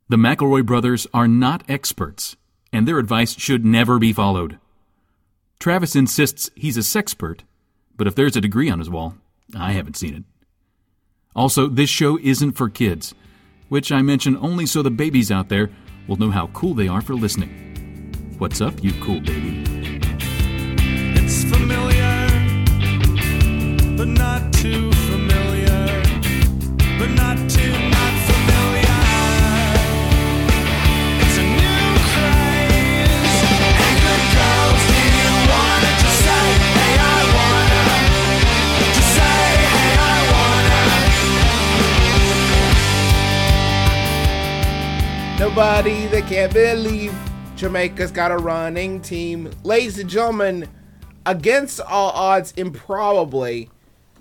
The McElroy brothers are not experts, and their advice should never be followed. Travis insists he's a sexpert, but if there's a degree on his wall, I haven't seen it. Also, this show isn't for kids, which I mention only so the babies out there will know how cool they are for listening. What's up, you cool baby? It's familiar, but not too familiar, but not too not familiar. It's a new craze. Hey, good girls, do you wanna just say, hey, I wanna? Just say, hey, I wanna. Nobody that can't believe Jamaica's got a running team. Ladies and gentlemen, against all odds, improbably,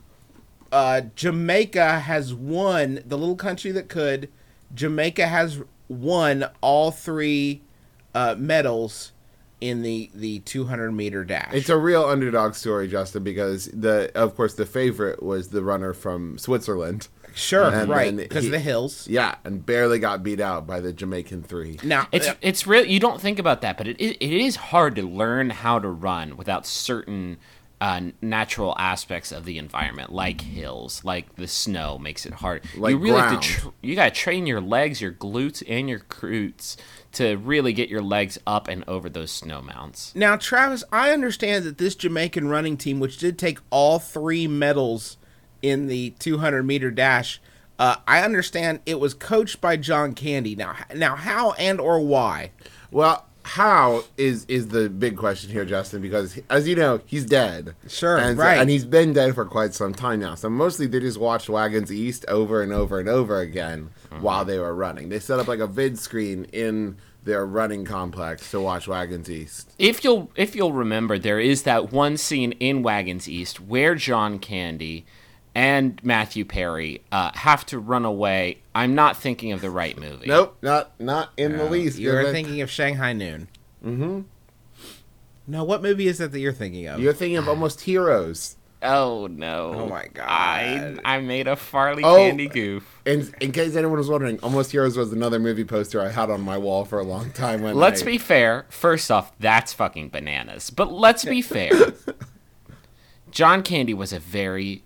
Jamaica has won, the little country that could. Jamaica has won all three medals in the 200-meter dash. It's a real underdog story, Justin, because of course the favorite was the runner from Switzerland. Sure, And right, then because of the hills. Yeah, and barely got beat out by the Jamaican three. Now, It's real. You don't think about that, but it is hard to learn how to run without certain natural aspects of the environment, like hills, like the snow makes it hard. Like you really have ground. to. You got to train your legs, your glutes, and your glutes to really get your legs up and over those snow mounts. Now, Travis, I understand that this Jamaican running team, which did take all three medals in the 200-meter dash, I understand it was coached by John Candy. Now, how and or why? Well, how is the big question here, Justin, because as you know, he's dead. Sure, and right. And he's been dead for quite some time now. So mostly they just watched Wagons East over and over and over again while they were running. They set up like a vid screen in their running complex to watch Wagons East. If you'll remember, there is that one scene in Wagons East where John Candy and Matthew Perry have to run away. I'm not thinking of the right movie. Nope, not in the least. You're Griffin. thinking of Shanghai Noon. Mm-hmm. No, what movie is that you're thinking of? You're thinking of Almost Heroes. Oh no! Oh my God! I made a Farley Oh. Candy goof. And in case anyone was wondering, Almost Heroes was another movie poster I had on my wall for a long time. Let's be fair. First off, that's fucking bananas. But let's be fair. John Candy was a very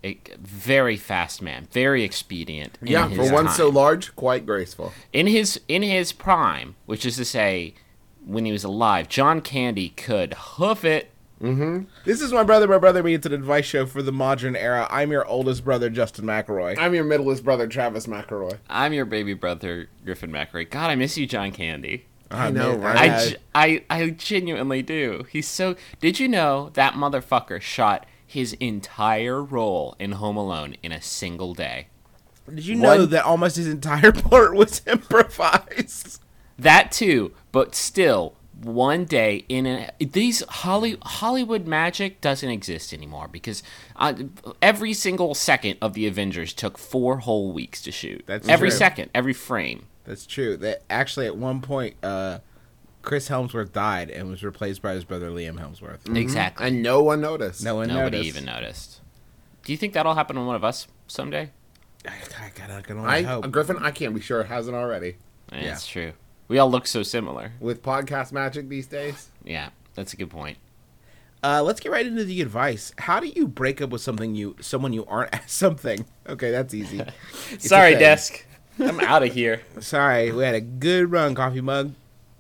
fast man, very expedient. In Yeah, his for one time. so large, quite graceful. In his prime, which is to say, when he was alive, John Candy could hoof it. This is My Brother, Me. It's an advice show for the modern era. I'm your oldest brother, Justin McElroy. I'm your middleest brother, Travis McElroy. I'm your baby brother, Griffin McRae. God, I miss you, John Candy. I know, right? I genuinely do. He's so. Did you know that motherfucker shot his entire role in Home Alone in a single day? Did you know that almost his entire part was improvised? That too, but still, one day these Hollywood magic doesn't exist anymore because every single second of the Avengers took 4 whole weeks to shoot. That's every true. second, every frame. That's true. That actually, at one point, Chris Helmsworth died and was replaced by his brother Liam Helmsworth. Exactly. And no one noticed. No one Nobody noticed. even noticed. Do you think that'll happen to one of us someday? I can only hope. Griffin, I can't be sure it hasn't already. Yeah, it's true. We all look so similar. With podcast magic these days. Yeah, that's a good point. Let's get right into the advice. How do you break up with someone you aren't something? Okay, that's easy. It's Sorry, okay. desk. I'm out of here. Sorry, we had a good run, coffee mug.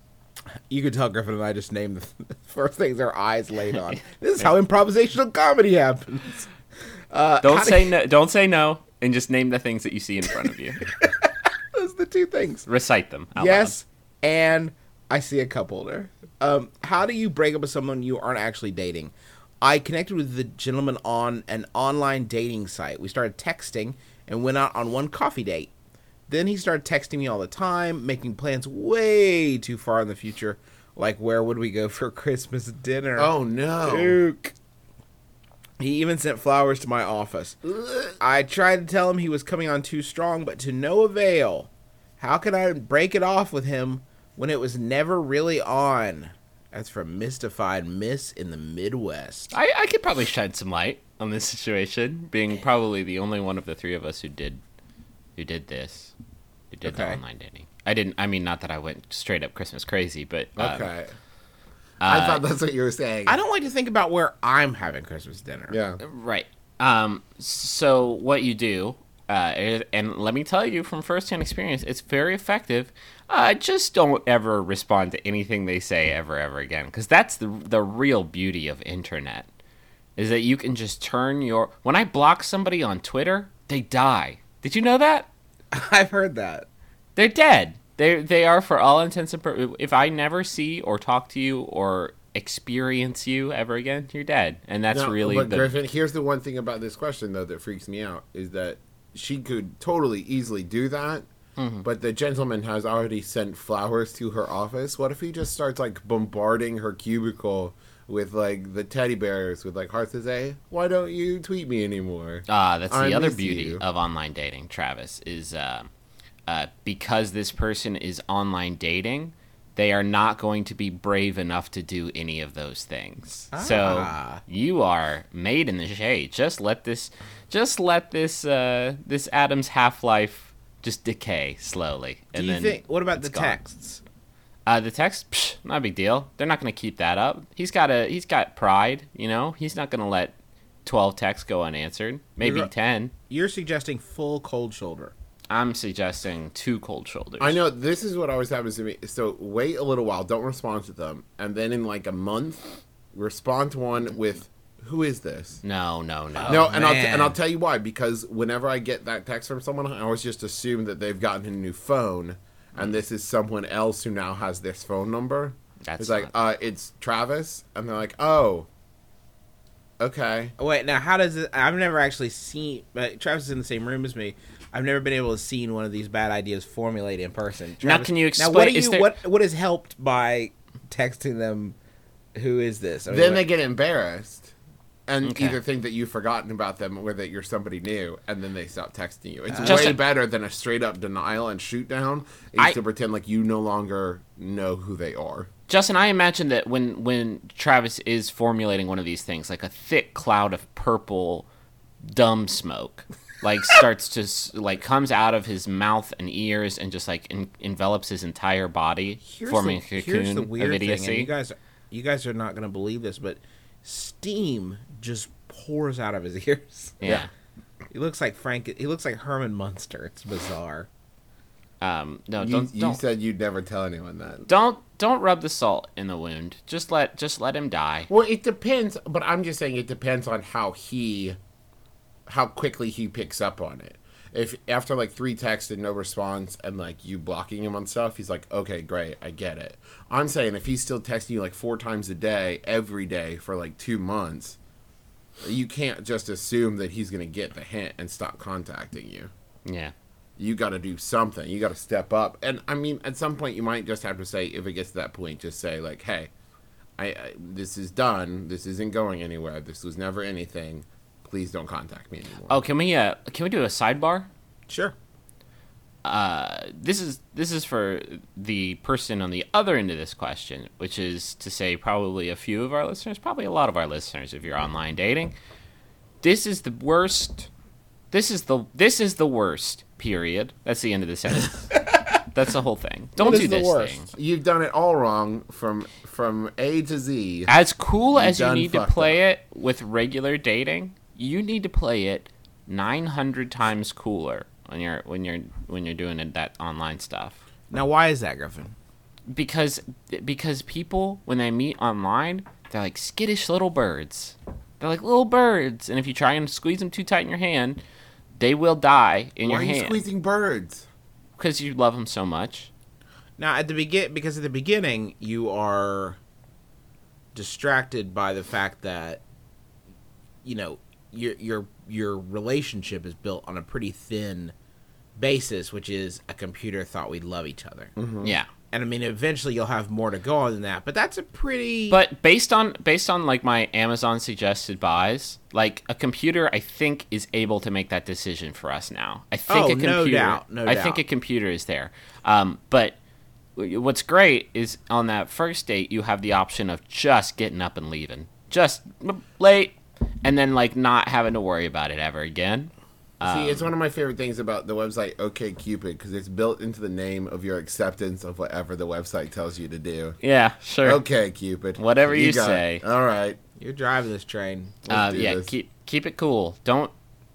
You could tell Griffin and I just named the first things our eyes laid on. This is how improvisational comedy happens. Don't say no, and just name the things that you see in front of you. Those are the two things. Recite them. Out Yes, and I see a cup holder. How do you break up with someone you aren't actually dating? I connected with the gentleman on an online dating site. We started texting and went out on one coffee date. Then he started texting me all the time, making plans way too far in the future, like where would we go for Christmas dinner? Oh, no. Duke. He even sent flowers to my office. I tried to tell him he was coming on too strong, but to no avail. How can I break it off with him when it was never really on? That's from Mystified Miss in the Midwest. I could probably shed some light on this situation, being probably the only one of the three of us who did the Okay. online dating. I didn't. I mean, not that I went straight up Christmas crazy, but Okay. I thought that's what you were saying. I don't like to think about where I'm having Christmas dinner. Yeah. right. So what you do, and let me tell you from firsthand experience, it's very effective. Just don't ever respond to anything they say ever again, because that's the real beauty of internet, is that you can just turn your. When I block somebody on Twitter, they die. Did you know that? I've heard that. They're dead. They are, for all intents and purposes. If I never see or talk to you or experience you ever again, you're dead. And that's No, really but the. Griffin, here's the one thing about this question though that freaks me out is that she could totally easily do that, but the gentleman has already sent flowers to her office. What if he just starts like bombarding her cubicle with like the teddy bears with like hearts to say, "Why don't you tweet me anymore?" That's I the other miss beauty you. of online dating, Travis, is because this person is online dating, they are not going to be brave enough to do any of those things. So you are made in the shade. Just let this this Adam's Half-Life just decay slowly. Do And you then think? What about the it's gone. texts? The text, psh, not a big deal. They're not going to keep that up. He's got pride, you know. He's not going to let 12 texts go unanswered. Maybe You're- 10. You're suggesting full cold shoulder. I'm suggesting 2 cold shoulders. I know this is what always happens to me. So wait a little while, don't respond to them, and then in like a month, respond to one with, "Who is this?" No. No, and man. I'll tell you why. Because whenever I get that text from someone, I always just assume that they've gotten a new phone, and this is someone else who now has this phone number. That's It's like, it's Travis, and they're like, "Oh, okay." Wait, now how does it? I've never actually seen. Travis is in the same room as me. I've never been able to see one of these bad ideas formulate in person. Now, Travis, can you Now, what explain- do is you? there- What is helped by texting them? Who is this? I mean, Then what- they get embarrassed, and Okay. either think that you've forgotten about them or that you're somebody new, and then they stop texting you. It's Just way a- better than a straight up denial and shoot down. Is I- to pretend like you no longer know who they are. Justin, I imagine that when Travis is formulating one of these things, like a thick cloud of purple dumb smoke, like starts to like comes out of his mouth and ears and just like envelops his entire body, forming a here's cocoon the weird of thing, idiocy. and you guys are not going to believe this, but steam just pours out of his ears. Yeah. He looks like He looks like Herman Munster. It's bizarre. No, You don't said you'd never tell anyone that. don't rub the salt in the wound. Just let him die. Well, it depends, but I'm just saying it depends on how quickly he picks up on it. If after like 3 texts and no response and like you blocking him on stuff, he's like, "Okay, great, I get it." I'm saying if he's still texting you like 4 times a day, every day for like 2 months, you can't just assume that he's going to get the hint and stop contacting you. Yeah. You got to do something. You got to step up. And I mean, at some point, you might just have to say, if it gets to that point, just say like, "Hey, I this is done. This isn't going anywhere. This was never anything. Please don't contact me anymore." Oh, can we do a sidebar? Sure. This is for the person on the other end of this question, which is to say probably a few of our listeners, probably a lot of our listeners, if you're online dating. This is the worst. This is the worst. Period. That's the end of the sentence. That's the whole thing. Don't What do is the this worst? thing. You've done it all wrong from A to Z. As cool as you done need to fucked play up. it with regular dating, you need to play it 900 times cooler when you're doing that online stuff. Now, why is that, Griffin? Because people, when they meet online, they're like skittish little birds. They're like little birds, and if you try and squeeze them too tight in your hand, they will die in Why your are you hand squeezing birds? because you love them so much. Now, at the beginning, you are distracted by the fact that your relationship is built on a pretty thin basis, which is a computer thought we love each other. Yeah. And I mean, eventually you'll have more to go on than that, but that's a pretty. But based on like my Amazon suggested buys, like a computer, I think is able to make that decision for us now. I think Oh, a computer. no doubt, no I think doubt. a computer is there. But what's great is on that first date, you have the option of just getting up and leaving, just late, and then like not having to worry about it ever again. See, it's one of my favorite things about the website OkCupid because it's built into the name of your acceptance of whatever the website tells you to do. Yeah, sure. Okay, Cupid. Whatever you got say. it. All right. You're driving this train. Let's do Yeah, this. keep it cool. Don't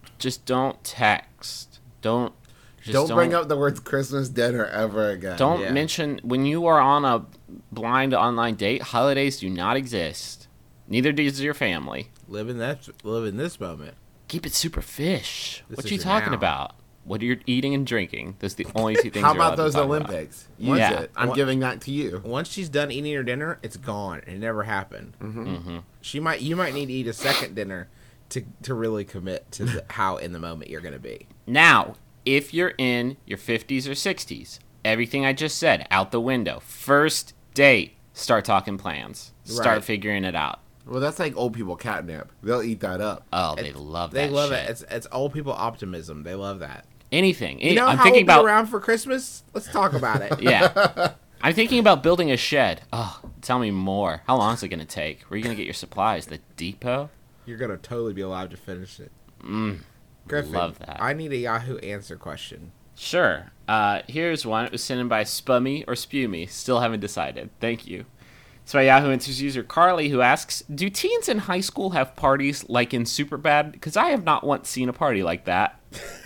text. Don't Don't bring up the words Christmas dinner ever again. Don't Yeah. mention when you are on a blind online date. Holidays do not exist. Neither does your family. Live in this moment. Keep it super fish. This What is you your talking now. about? What are you eating and drinking? Those are the only two things. How you're allowed about to those talk about. Olympics? Use Yeah. it. I'm What- giving that to you. Once she's done eating her dinner, it's gone. It never happened. You might need to eat a second dinner to really commit to how in the moment you're gonna be. Now, if you're in your 50s or 60s, everything I just said out the window. First date, start talking plans. Start Right. figuring it out. Well, that's like old people catnip. They'll eat that up. Oh, they love that. They love shit. it. It's old people optimism. They love that. Anything. You know I'm how thinking we'll about. be around for Christmas? Let's talk about it. Yeah. I'm thinking about building a shed. Oh, tell me more. How long is it going to take? Where are you going to get your supplies? The depot? You're gonna totally be alive to finish it. Griffin, love that. I need a Yahoo answer question. Sure. Here's one. It was sent in by Spummy or Spumy. Still haven't decided. Thank you. It's by Yahoo Answers user Carly, who asks, do teens in high school have parties like in Superbad? Because I have not once seen a party like that.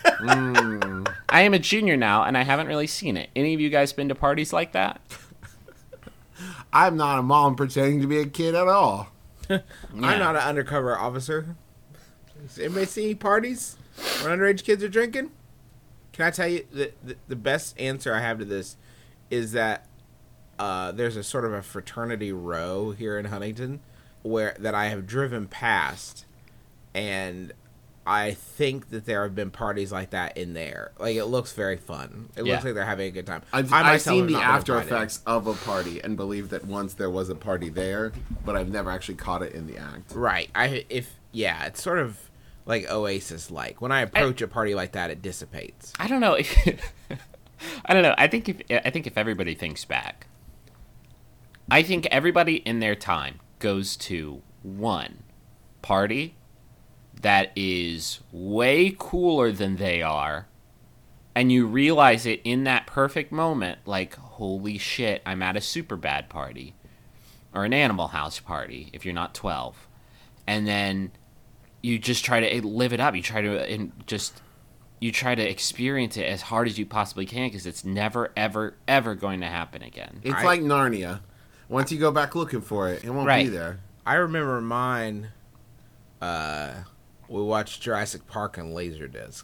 I am a junior now, and I haven't really seen it. Any of you guys been to parties like that? I'm not a mom pretending to be a kid at all. I'm not an undercover officer. Does anybody see any parties where underage kids are drinking? Can I tell you the best answer I have to this is that there's a sort of a fraternity row here in Huntington that I have driven past, and I think that there have been parties like that in there. Like, it looks very fun. It Yeah. looks like they're having a good time. I've myself seen have the not been after invited. effects of a party and believe that once there was a party there, but I've never actually caught it in the act. Right. It's sort of like Oasis like. When I approach a party like that, it dissipates. I don't know. I don't know. I think if everybody thinks back, I think everybody in their time goes to one party that is way cooler than they are, and you realize it in that perfect moment, like, holy shit, I'm at a Superbad party or an Animal House party if you're not 12. And then you just try to live it up. You try to experience it as hard as you possibly can, because it's never, ever, ever going to happen again. It's like Narnia. Once you go back looking for it, it won't be Right. there. I remember mine. We watched Jurassic Park on Laserdisc.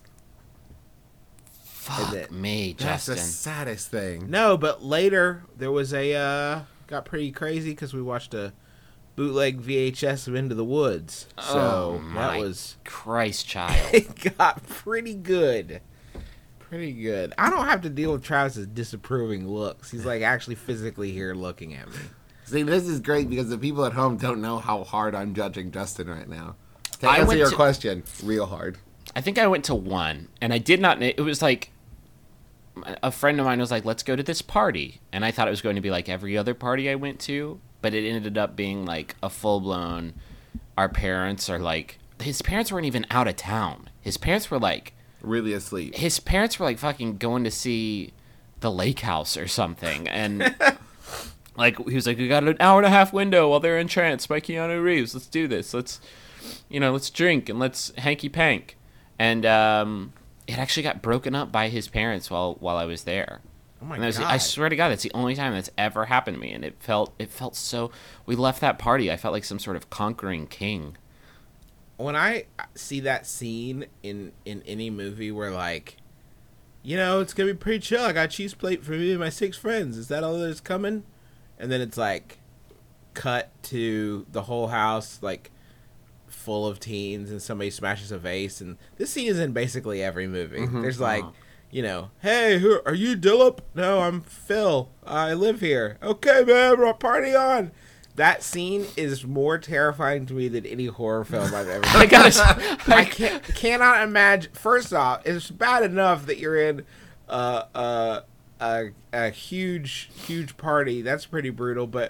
Fuck it- me, That's the Justin. saddest thing. No, but later there was got pretty crazy because we watched a bootleg VHS of Into the Woods. So Oh, that my was Christ, child. it got pretty good. Pretty good. I don't have to deal with Travis's disapproving looks. He's like actually physically here looking at me. See, this is great because the people at home don't know how hard I'm judging Justin right now. To I answer went your to- question, real hard. I think I went to one, and I did not. It was like a friend of mine was like, "Let's go to this party," and I thought it was going to be like every other party I went to, but it ended up being like a full blown. Our parents are like, his parents weren't even out of town. His parents were like Really asleep. fucking going to see the Lake House or something, and like he was like, "We got an hour and a half window while they're entranced by Keanu Reeves. Let's do this. Let's drink and let's hanky pank." And it actually got broken up by his parents while I was there. Oh my And that was, god! I swear to God, that's the only time that's ever happened to me, and it felt so. We left that party. I felt like some sort of conquering king. When I see that scene in any movie where, like, it's gonna be pretty chill. I got a cheese plate for me and my 6 friends. Is that all that's coming? And then it's like cut to the whole house like full of teens and somebody smashes a vase. And this scene is in basically every movie. There's like, hey, who are you, Dillip? No, I'm Phil. I live here. Okay, man, we're party on. That scene is more terrifying to me than any horror film I've ever seen. I gotta, I cannot imagine. First off, it's bad enough that you're in a huge party. That's pretty brutal. But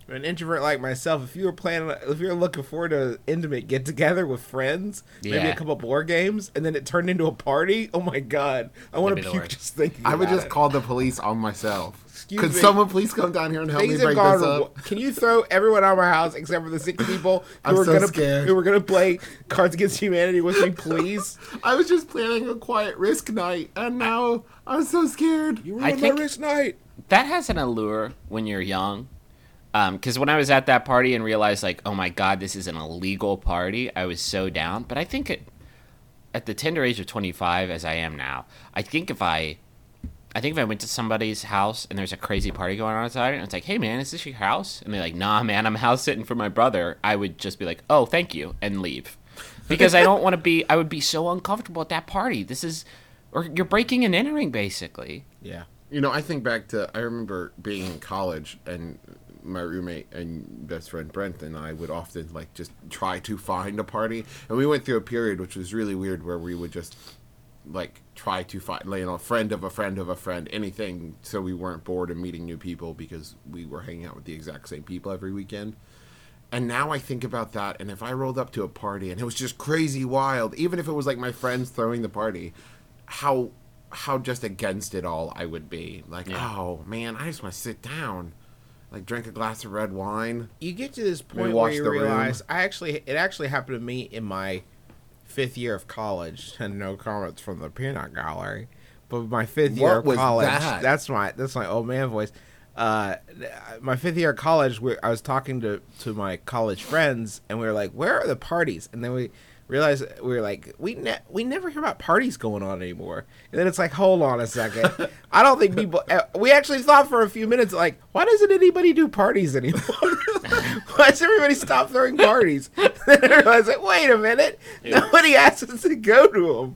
an introvert like myself, if you were looking forward to an intimate get together with friends, maybe Yeah. a couple board games, and then it turned into a party, oh my god, I want to That'd be the puke worst. just thinking. I would about just it. call the police on myself. Excuse Could me. someone please come down here and help me Things have break gone. this up? Can you throw everyone out of my house except for the 6 people I'm who are so gonna scared. who were gonna play Cards Against Humanity with me, please? I was just planning a quiet risk night, and now I'm so scared. You I ruined think- my wrist night. That has an allure when you're young. Because when I was at that party and realized, like, oh my god, this is an illegal party, I was so down. But I think at the tender age of 25, as I am now, I think if I went to somebody's house and there's a crazy party going on outside, and it's like, hey man, is this your house? And they're like, nah man, I'm house sitting for my brother. I would just be like, oh, thank you, and leave. Because I don't want to be, I would be so uncomfortable at that party. Or you're breaking and entering, basically. Yeah. You know, I think back to, I remember being in college, and my roommate and best friend Brent and I would often, like, just try to find a party. And we went through a period which was really weird where we would just, like, try to find, you know, a friend of a friend of a friend, anything, so we weren't bored of meeting new people because we were hanging out with the exact same people every weekend. And now I think about that, and if I rolled up to a party and it was just crazy wild, even if it was like my friends throwing the party, how just against it all I would be. Like, oh man, I just want to sit down, like drink a glass of red wine. You get to this Maybe point where wash you the room. realize it actually happened to me in my 5th year of college, and no comments from the peanut gallery. But my 5th year What of was college, that? that's my old man voice. My 5th year of college, I was talking to my college friends, and we were like, "Where are the parties?" And then we realized we were like, we never hear about parties going on anymore. And then it's like, hold on a second, I don't think people. We actually thought for a few minutes, like, why doesn't anybody do parties anymore? Why does everybody stop throwing parties? Then I realized, like, wait a minute, nobody asks us to go to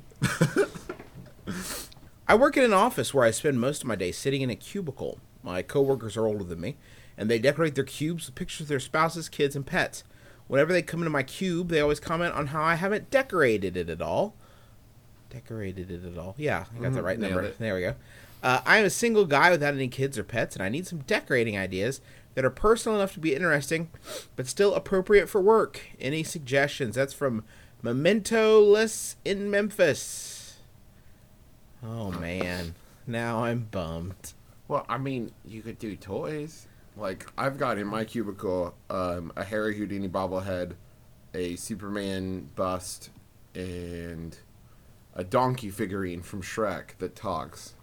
them. I work in an office where I spend most of my day sitting in a cubicle. My coworkers are older than me, and they decorate their cubes with pictures of their spouses, kids, and pets. Whenever they come into my cube, they always comment on how I haven't decorated it at all. Decorated it at all? Yeah, I got the right nailed number. it. There we go. I am a single guy without any kids or pets, and I need some decorating ideas that are personal enough to be interesting, but still appropriate for work. Any suggestions? That's from Memento-less in Memphis. Oh, man. Now I'm bummed. Well, I mean, you could do toys. Like, I've got in my cubicle a Harry Houdini bobblehead, a Superman bust, and a donkey figurine from Shrek that talks.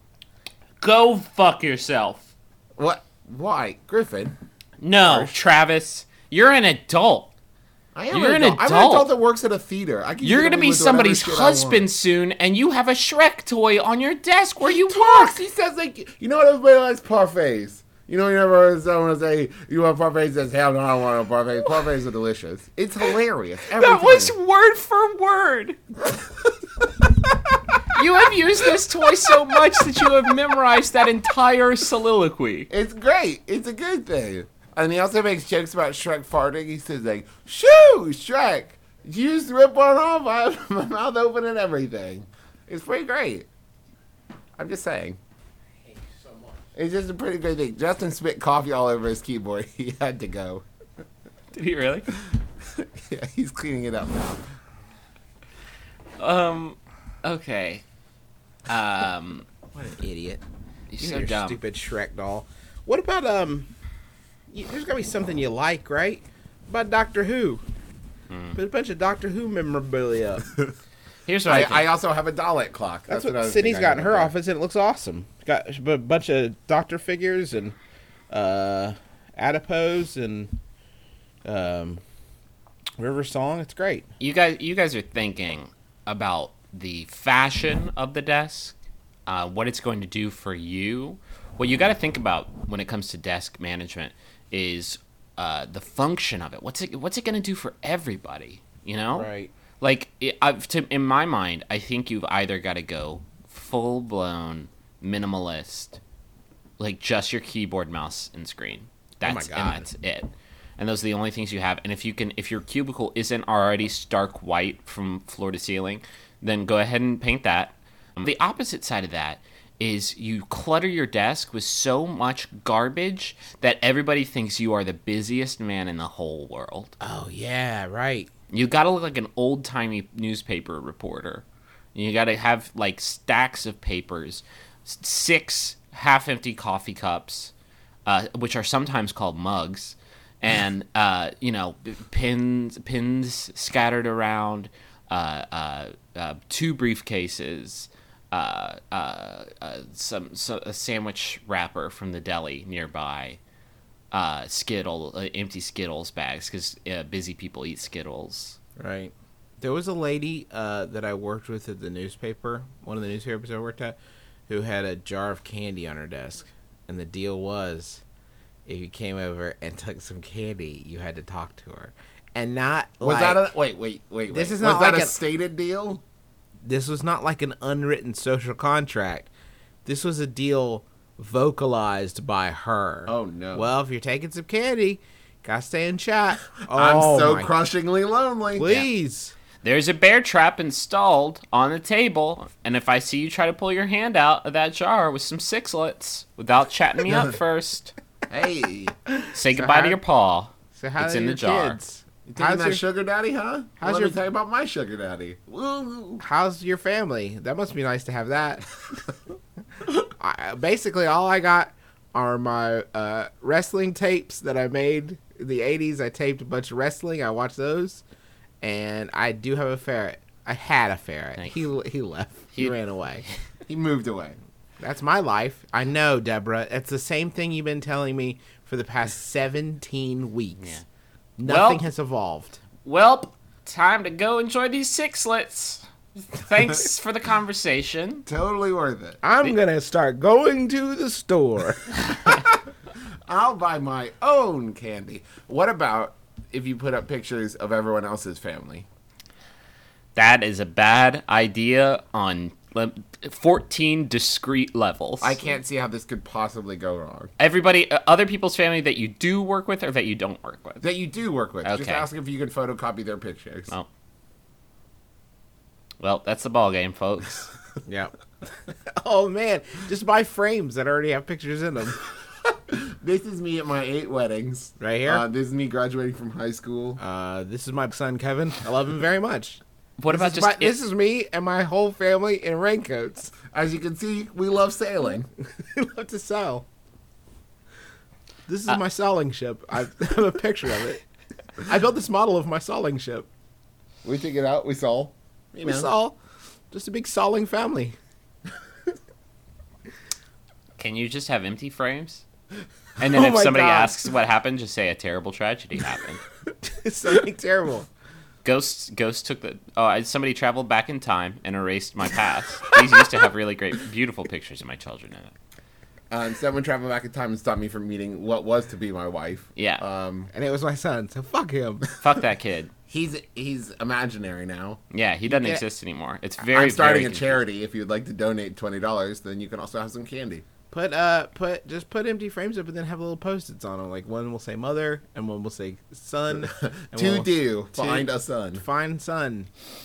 Go fuck yourself. What? Why? Griffin? No, Travis, you're an adult. I am You're an an adult. I'm an adult. adult that works at a theater. I can You're get gonna away be with whatever somebody's shit I husband want. soon, and you have a Shrek toy on your desk where you Talks. work. He says, like, you know what everybody likes? Parfaits. You know, you never heard someone say, you want parfaits? He says, hell no, I don't want no parfaits. Parfaits are delicious. It's hilarious. Every That time. was word for word. You have used this toy so much that you have memorized that entire soliloquy. It's great. It's a good thing. And he also makes jokes about Shrek farting. He says, like, shoo, Shrek. You just rip one off. I have my mouth open and everything. It's pretty great. I'm just saying. It's just a pretty great thing. Justin spit coffee all over his keyboard. He had to go. Did he really? Yeah, he's cleaning it up now. Okay. What an idiot. You're You so and your dumb. stupid Shrek doll. What about, there's gotta be something you like, right? About Doctor Who. But a bunch of Doctor Who memorabilia. Here's what I think. I also have a Dalek clock. That's another what thing Sydney's I got in have her there. office, and it looks awesome. Got a bunch of Doctor figures and adipose and River Song. It's great. you guys are thinking about the fashion of the desk, what it's going to do for you. What you got to think about when it comes to desk management is the function of it. What's it going to do for everybody? You know, Right. Like in my mind, I think you've either got to go full blown minimalist, like just your keyboard, mouse, and screen. That's God. and that's it. And those are the only things you have. And if your cubicle isn't already stark white from floor to ceiling, then go ahead and paint that. The opposite side of that is you clutter your desk with so much garbage that everybody thinks you are the busiest man in the whole world. Oh yeah, right. You gotta look like an old-timey newspaper reporter. You gotta have, like, stacks of papers, 6 half-empty coffee cups, which are sometimes called mugs, and, pins scattered around, 2 briefcases, a sandwich wrapper from the deli nearby, empty Skittles bags, because busy people eat Skittles. Right. There was a lady that I worked with at the newspaper, one of the newspapers I worked at, who had a jar of candy on her desk. And the deal was, if you came over and took some candy, you had to talk to her. And not Was like... that a wait? This is was not that like a a- stated deal? This was not like an unwritten social contract. This was a deal vocalized by her. Oh, no. Well, if you're taking some candy, gotta stay in chat. I'm Oh, so my- crushingly lonely. Please. There's a bear trap installed on the table, and if I see you try to pull your hand out of that jar with some sixlets without chatting me up first, Hey, say goodbye how- to your paw. So how It's are in the your jar. kids? you taking that sugar daddy, huh? how's Let your- me tell you about my sugar daddy. Woo. How's your family? That must be nice to have that. Basically, all I got are my wrestling tapes that I made in the 80s. I taped a bunch of wrestling. I watched those. And I do have a ferret. I had a ferret. Thank He left. He ran away. He moved away. That's my life. I know, Deborah. It's the same thing you've been telling me for the past 17 weeks. Yeah. Nothing Well- has evolved. Welp, time to go enjoy these sixlets. Thanks for the conversation. Totally worth it. I'm going to start going to the store. I'll buy my own candy. What about if you put up pictures of everyone else's family? That is a bad idea on 14 discrete levels. I can't see how this could possibly go wrong. Everybody, other people's family that you do work with or that you don't work with. That you do work with. Just Okay. ask if you can photocopy their pictures. Oh. Well, that's the ball game, folks. Yep. Oh, man. Just buy frames that already have pictures in them. This is me at my 8 weddings. Right here? This is me graduating from high school. This is my son, Kevin. I love him very much. What about This is, this is me and my whole family in raincoats. As you can see, we love sailing. I love to sail. This is my sailing ship. I have a picture of it. I built this model of my sailing ship. We figured out, we saw. You We know. saw just a big sailing family. Can you just have empty frames? And then Oh if my somebody God. asks what happened, just say a terrible tragedy happened. It's something terrible. Ghost took the. Somebody traveled back in time and erased my past. These used to have really great, beautiful pictures of my children in it. Someone traveled back in time and stopped me from meeting what was to be my wife. Yeah. And it was my son, so fuck him. Fuck that kid. He's imaginary now. Yeah, he doesn't Yeah. exist anymore. It's very. I'm starting very a charity. If you'd like to donate $20, then you can also have some candy. Put empty frames up and then have little post-its on them. Like one will say mother and one will say son. And To one do. to- Find a son. Find son.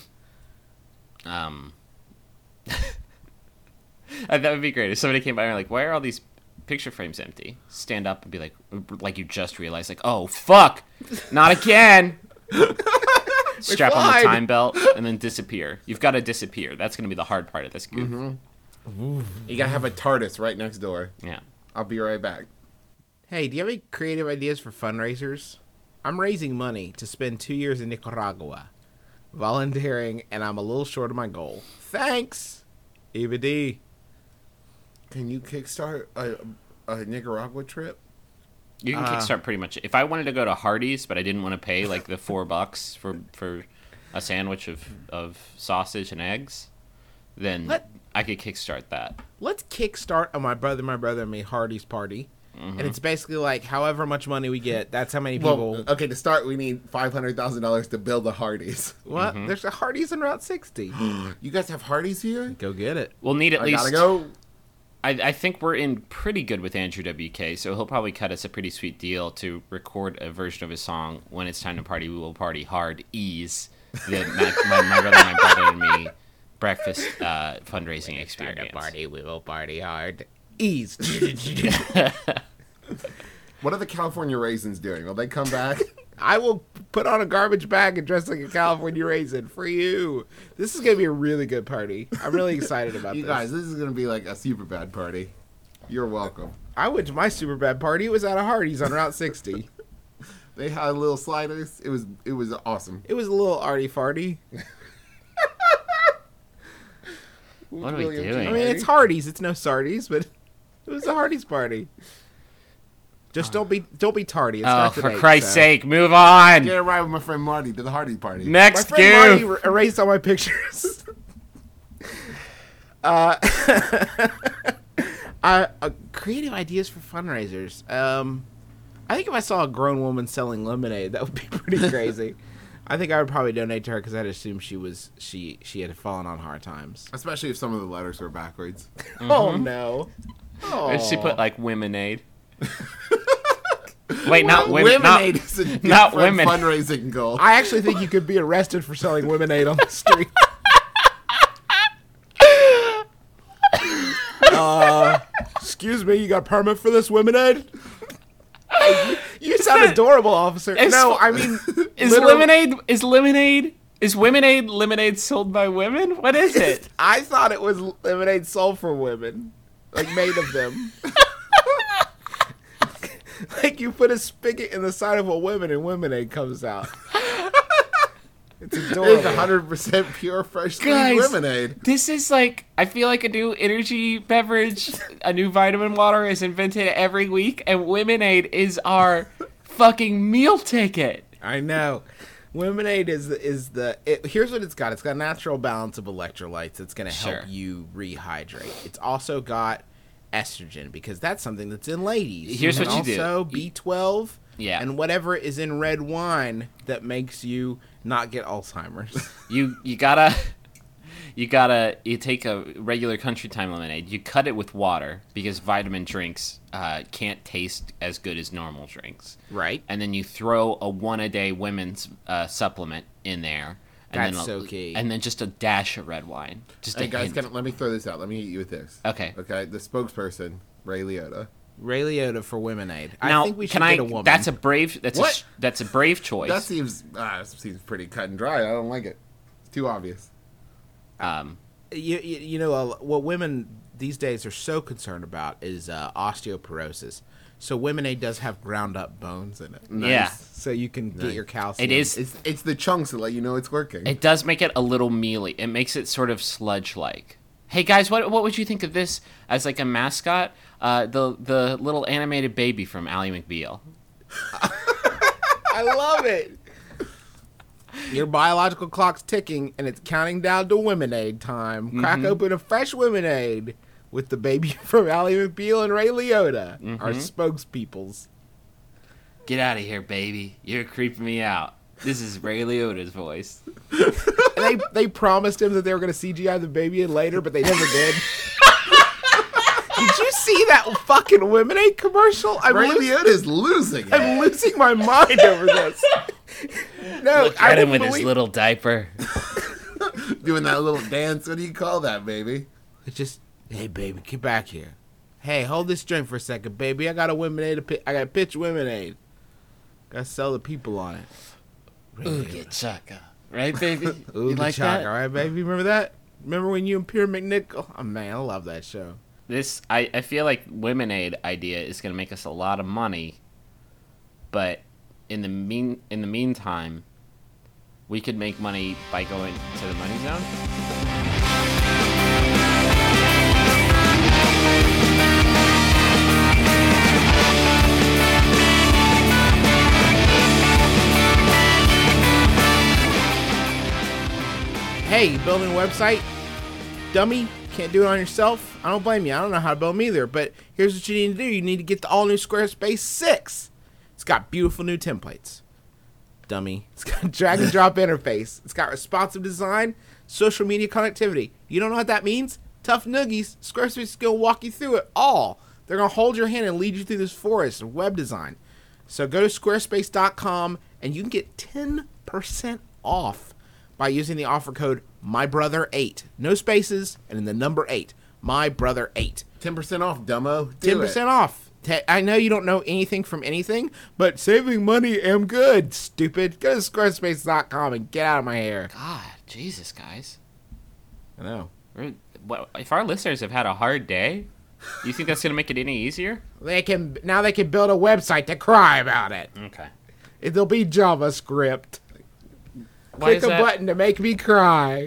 That would be great if somebody came by and were like, "Why are all these picture frames empty?" Stand up and be like you just realized, like, "Oh fuck, not again." Strap on the lied. time belt and then disappear. You've got to disappear. That's going to be the hard part of this goof. You gotta have a TARDIS right next door. Yeah. I'll be right back. Hey, do you have any creative ideas for fundraisers? I'm raising money to spend 2 years in Nicaragua, volunteering, and I'm a little short of my goal. Thanks, Eva D. Can you kickstart a Nicaragua trip? You can kickstart pretty much. If I wanted to go to Hardee's, but I didn't want to pay like the $4 for a sandwich of sausage and eggs, then What? I could kickstart that. Let's kickstart a My Brother and Me Hardy's party. And it's basically like however much money we get, that's how many people. Well, okay, to start, we need $500,000 to build a Hardee's. What? There's a Hardy's in Route 60. You guys have Hardee's here? Go get it. We'll need at I least. gotta go. I think we're in pretty good with Andrew WK, so he'll probably cut us a pretty sweet deal to record a version of his song, When It's Time to Party, We Will Party Hard, Ease, my brother and me breakfast fundraising experience. Party, we will party hard. Ease. What are the California Raisins doing? Will they come back? I will put on a garbage bag and dress like a California raisin for you. This is going to be a really good party. I'm really excited about You this. guys, this is going to be like a super bad party. You're welcome. I went to my super bad party. It was at a Hardee's on Route 60. They had little sliders. It was awesome. It was a little arty farty. What are we William T. doing? I mean, it's Hardee's. It's no Sardi's, but it was a Hardee's party. Just don't be tardy. It's Oh, not for today, Christ's so. sake, move on. Get a ride with my friend Marty to the Hardy party. My Next friend goof. Marty erased all my pictures. Creative ideas for fundraisers. I think if I saw a grown woman selling lemonade, that would be pretty crazy. I think I would probably donate to her because I'd assume she had fallen on hard times. Especially if some of the letters were backwards. Oh no! Or she put like womenade. Wait, not women. Lemonade Not, is a different not women. fundraising goal. I actually think you could be arrested for selling lemonade on the street. Excuse me, you got a permit for this lemonade? You sound adorable, officer. It's- No, I mean, is literally- lemonade sold by women? What is it? I thought it was lemonade sold for women, like made of them. Like you put a spigot in the side of a woman and lemonade comes out. It's It's adorable. 100% pure fresh squeezed Guys. lemonade. This is like, I feel like a new energy beverage, a new vitamin water is invented every week, and Lemonade is our fucking meal ticket. I know. Lemonade is here's what it's got. It's got a natural balance of electrolytes that's going to help Sure. you rehydrate. It's also got estrogen because that's something that's in ladies. Here's And what you do. Also B12 Yeah. and whatever is in red wine that makes you not get Alzheimer's. You take a regular country time lemonade, you cut it with water because vitamin drinks can't taste as good as normal drinks. Right. And then you throw a one-a-day women's supplement in there. And That's then so key. And then just a dash of red wine. Just Hey a guys, hint. let me throw this out. Let me hit you with this. Okay. Okay, the spokesperson, Ray Liotta. Ray Liotta for Lemonade. Now, I think we should can get a woman. That's a brave. What? That's a brave choice. That seems pretty cut and dry. I don't like it. It's too obvious. You know what women these days are so concerned about is osteoporosis. So Lemonade does have ground up bones in it. Yeah. So you can get your calcium. It is. It's the chunks that let you know it's working. It does make it a little mealy. It makes it sort of sludge-like. Hey guys, what would you think of this as like a mascot? The little animated baby from Ally McBeal. I love it. Your biological clock's ticking, and it's counting down to Lemonade time. Crack open a fresh Lemonade with the baby from Ally McBeal and Ray Liotta, our spokespeoples. Get out of here, baby! You're creeping me out. This is Ray Liotta's voice. And they promised him that they were going to CGI the baby in later, but they never did. Did you see that fucking Lemonade commercial? Ray Liotta's losing it. I'm losing my mind over this. No, Look I at him wouldn't with his believe- little diaper. Doing that little dance. What do you call that, baby? It's just, hey, baby, get back here. Hey, hold this drink for a second, baby. I got a Lemonade. I got to pitch Lemonade. Got to sell the people on it. Ooga chaka. Right, baby? Ooh, You like that? All right, baby. Remember that? Remember when you and Pierre McNichol? Oh, man, I love that show. I feel like Lemonade idea is going to make us a lot of money, but in the meantime, we could make money by going to the money zone. Hey, you building a website? Dummy, can't do it on yourself? I don't blame you. I don't know how to build them either, but here's what you need to do. You need to get the all-new Squarespace 6. It's got beautiful new templates. Dummy. It's got a drag-and-drop interface. It's got responsive design, social media connectivity. You don't know what that means? Tough noogies. Squarespace is going to walk you through it all. They're going to hold your hand and lead you through this forest of web design. So go to squarespace.com and you can get 10% off by using the offer code MyBrother8. No spaces, and in the number 8. MyBrother8. 10% off, dumbo. Do 10% it. off. I know you don't know anything from anything, but saving money am good, stupid. Go to squarespace.com and get out of my hair. God, Jesus, guys. I know. If our listeners have had a hard day, you think that's going to make it any easier? They can build a website to cry about it. Okay. It'll be JavaScript. Why Click is a that? button to make me cry.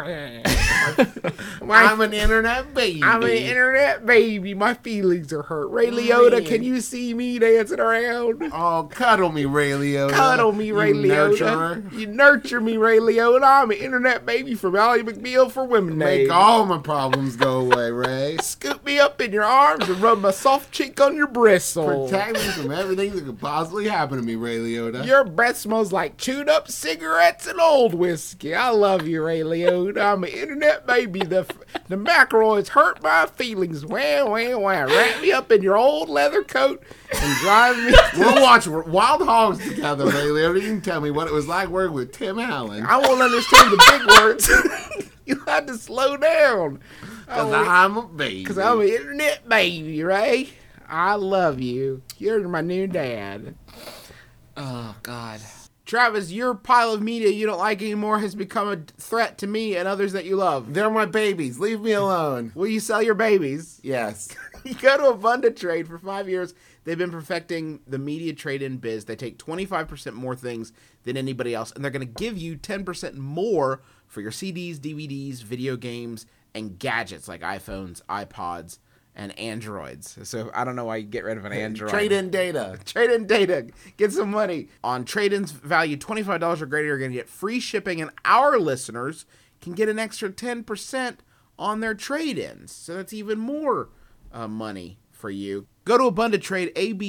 I'm an internet baby. I'm an internet baby. My feelings are hurt. Ray Liotta, Man. can you see me dancing around? Oh, cuddle me, Ray Liotta. Cuddle me, Ray You Liotta. nurturer. You nurture me, Ray Liotta. I'm an internet baby from Ally McBeal for Women Day. Make all my problems go away, Ray. Scoop me up in your arms and rub my soft cheek on your bristle. Protect me from everything that could possibly happen to me, Ray Liotta. Your breath smells like chewed up cigarettes and old whiskey. I love you, Ray Liotta. I'm an internet baby. The McElroys hurt my feelings. Wah, wah, wah. Wrap me up in your old leather coat and drive me. We'll watch Wild Hogs together, Ray Liotta. You can tell me what it was like working with Tim Allen. I won't understand the big words. You have to slow down. Because I'm a baby. Because I'm an internet baby, Ray. I love you. You're my new dad. Oh, God. Travis, your pile of media you don't like anymore has become a threat to me and others that you love. They're my babies. Leave me alone. Will you sell your babies? Yes. You go to Abunda Trade for 5 years. They've been perfecting the media trade-in biz. They take 25% more things than anybody else, and they're going to give you 10% more for your CDs, DVDs, video games, and gadgets like iPhones, iPods, and Androids. So I don't know why you get rid of an Android. Trade in data. Trade in data. Get some money. On trade-ins valued $25 or greater, you're going to get free shipping, and our listeners can get an extra 10% on their trade-ins. So that's even more money for you. Go to Abunda Trade,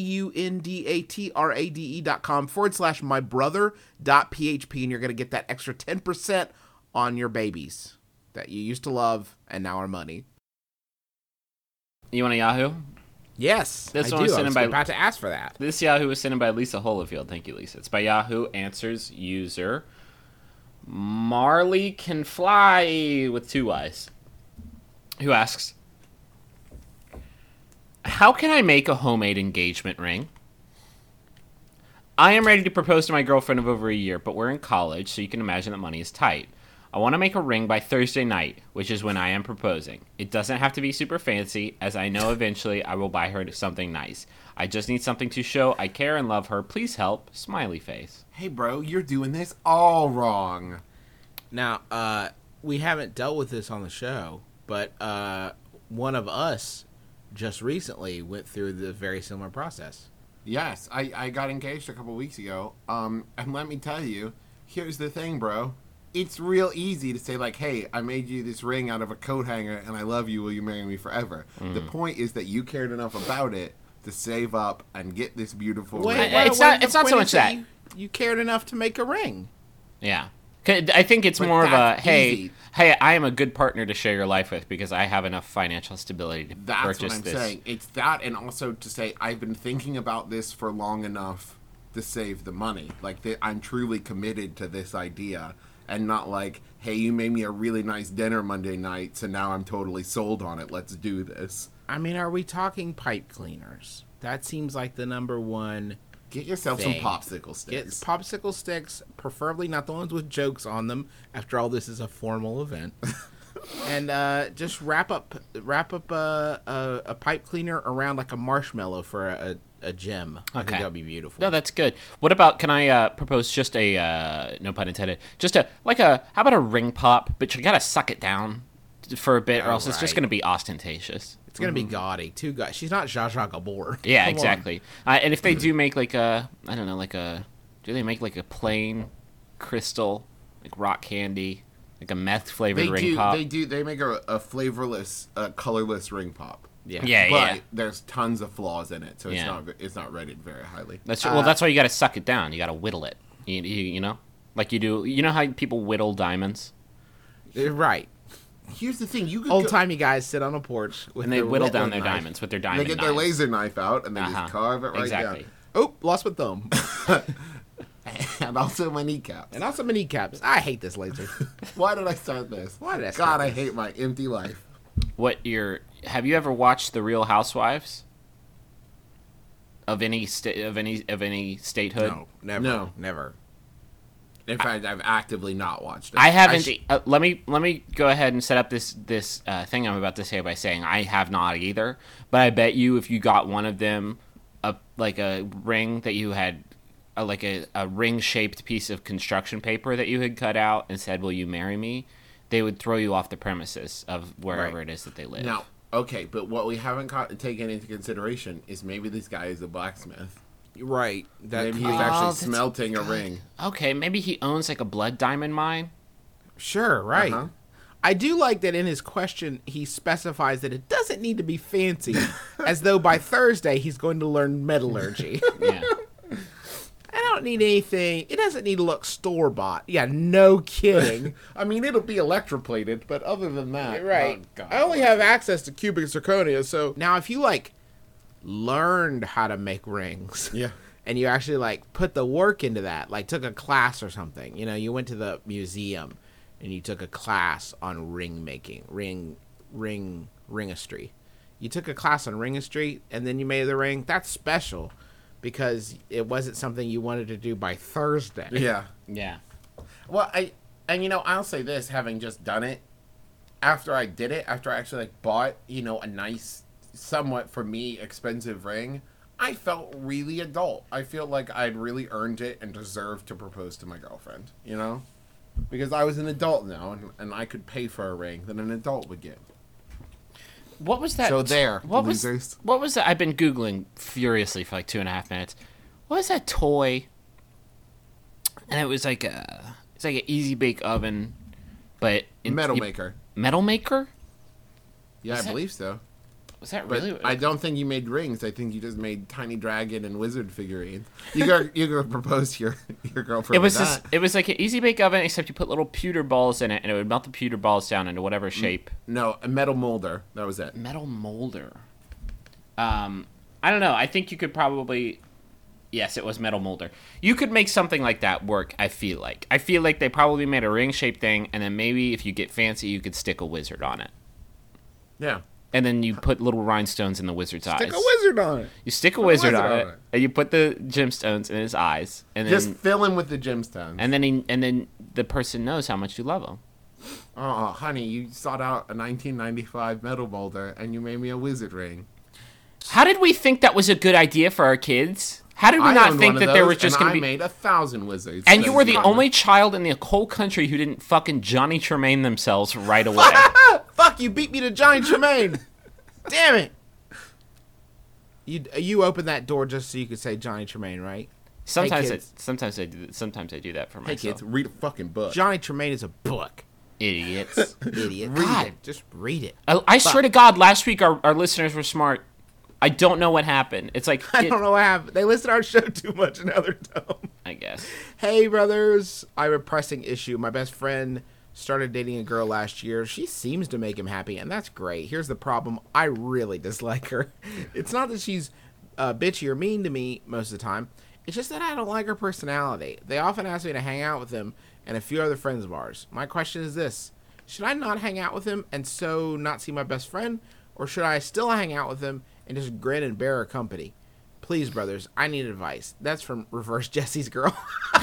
abundatrade.com/mybrother.php, and you're going to get that extra 10% on your babies that you used to love and now are money. You want a Yahoo? Yes, This I one do. was I sent was in by- about to ask for that. This Yahoo was sent in by Lisa Holofield. Thank you, Lisa. It's by Yahoo Answers user Marley Can Fly with 2 Y's, who asks, how can I make a homemade engagement ring? I am ready to propose to my girlfriend of over a year, but we're in college, so you can imagine that money is tight. I want to make a ring by Thursday night, which is when I am proposing. It doesn't have to be super fancy, as I know eventually I will buy her something nice. I just need something to show I care and love her. Please help. Smiley face. Hey, bro, you're doing this all wrong. Now, we haven't dealt with this on the show, but one of us just recently went through the very similar process. Yes, I got engaged a couple weeks ago. And let me tell you, here's the thing, bro. It's real easy to say, like, hey, I made you this ring out of a coat hanger, and I love you. Will you marry me forever? The point is that you cared enough about it to save up and get this beautiful ring. It's not so much that. You cared enough to make a ring. Yeah. I think it's But more of a, that's hey, easy. I am a good partner to share your life with because I have enough financial stability to That's purchase what I'm this. saying. It's that, and also to say I've been thinking about this for long enough to save the money. Like, I'm truly committed to this idea, and not like, hey, you made me a really nice dinner Monday night, so now I'm totally sold on it. Let's do this. I mean, are we talking pipe cleaners? That seems like the number one. Get yourself Thing. some popsicle Get sticks. popsicle sticks, preferably not the ones with jokes on them. After all, this is a formal event. And just wrap up a pipe cleaner around like a marshmallow for a gem. I think Okay. that would be beautiful. No, that's good. What about, can I propose just a, no pun intended, just how about a ring pop, but you gotta suck it down for a bit or else it's just Alright. gonna be ostentatious. It's gonna be gaudy. Too gaudy. She's not Zsa Zsa Gabor. Yeah, Come on. exactly. And if they do make like a, I don't know, do they make like a plain crystal, like rock candy, like a meth flavored ring pop? They make a flavorless, colorless ring pop. Yeah. Yeah, But there's tons of flaws in it, so Yeah. it's not rated very highly. That's well. That's why you got to suck it down. You got to whittle it. You know, like you do. You know how people whittle diamonds, Right. Here's the thing: you could Old go- timey guys sit on a porch with and they their whittle down their knife. diamonds with their They diamond get their knives. laser knife out and they Uh-huh. just carve it right Exactly. down. Oh, lost my thumb. And also my kneecaps. And also my kneecaps. I hate this laser. Why did I start this? Why did I start God, I this? hate my empty life. Have you ever watched The Real Housewives of any statehood? No, never. No. Never. In fact, I've actively not watched it. I haven't. sh- Let me go ahead and set up this thing I'm about to say by saying I have not either. But I bet you if you got one of them, like a ring that you had, like a ring shaped piece of construction paper that you had cut out and said, "Will you marry me?" they would throw you off the premises of wherever Right. it is that they live. Now, okay, but what we haven't taken into consideration is maybe this guy is a blacksmith. Right. That Maybe he's could be- actually that's smelting a ring. Okay, maybe he owns like a blood diamond mine. Sure, right. Uh-huh. I do like that in his question he specifies that it doesn't need to be fancy, as though by Thursday he's going to learn metallurgy. Yeah. I don't need anything. It doesn't need to look store bought. Yeah, no kidding. I mean, it'll be electroplated, but other than that, Right. oh, God. I only have access to cubic zirconia, so now if you like learned how to make rings, Yeah. and you actually like put the work into that, like took a class or something, you went to the museum and you took a class on ring making, ringistry. You took a class on ringistry and then you made the ring. That's special because it wasn't something you wanted to do by Thursday. Yeah. Yeah. Well, I'll say this, having just done it, after I did it, after I actually like bought, a nice, somewhat for me expensive ring, I felt really adult. I feel like I'd really earned it and deserved to propose to my girlfriend, Because I was an adult now and I could pay for a ring that an adult would get. What was that? So there, What losers. what was that? I've been Googling furiously for like 2.5 minutes. What was that toy? And it was like it's like an easy bake oven, but Metal maker. Metal maker? Yeah, Is I that- believe so. Was that But really? I don't think you made rings. I think you just made tiny dragon and wizard figurines. You got propose to your girlfriend. It was with just, that. it was like an easy bake oven, except you put little pewter balls in it, and it would melt the pewter balls down into whatever shape. No, a metal molder. That was it. Metal molder. I don't know. I think you could probably. Yes, it was metal molder. You could make something like that work. I feel like they probably made a ring shaped thing, and then maybe if you get fancy, you could stick a wizard on it, Yeah. and then you put little rhinestones in the wizard's eyes. Stick a wizard on it. You stick a wizard wizard on on it, it. and you put the gemstones in his eyes, and then Just fill him with the gemstones. and then the person knows how much you love him. Oh, honey, you sought out a 1995 metal molder and you made me a wizard ring. How did we think that was a good idea for our kids? How did we I not owned think one that of there those, was just and going I to be? made 1,000 wizards. And you were the That's only child in the whole country who didn't fucking Johnny Tremaine themselves right away. Fuck, you beat me to Johnny Tremaine. Damn it. You opened that door just so you could say Johnny Tremaine, right? Sometimes, kids. sometimes I do that for Hey, myself. kids, read a fucking book. Johnny Tremaine is a book. Idiots. Idiot. God. Just read it. I swear to God, last week our listeners were smart. I don't know what happened. It's like I don't know what happened. They listen to our show too much and now they're dumb. I guess. Hey, brothers. I have a pressing issue. My best friend started dating a girl last year. She seems to make him happy, and that's great. Here's the problem. I really dislike her. It's not that she's bitchy or mean to me most of the time. It's just that I don't like her personality. They often ask me to hang out with him and a few other friends of ours. My question is this. Should I not hang out with him and so not see my best friend? Or should I still hang out with him and just grin and bear her company? Please, brothers, I need advice. That's from Reverse Jesse's Girl.